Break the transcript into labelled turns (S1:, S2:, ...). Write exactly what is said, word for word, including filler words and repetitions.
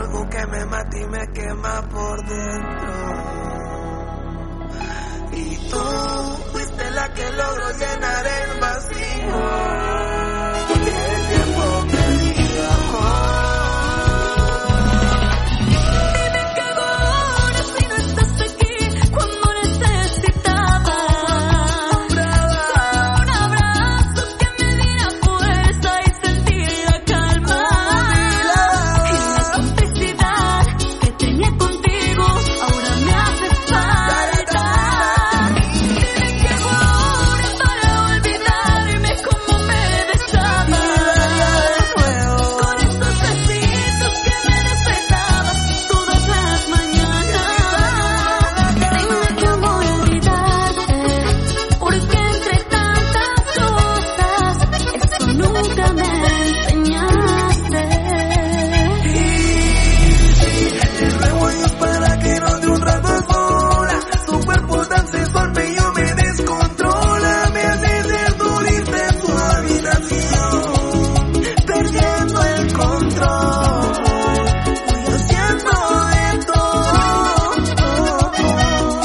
S1: algo que me mata y me quema por dentro. Y tú fuiste la que logró llenar el vacío.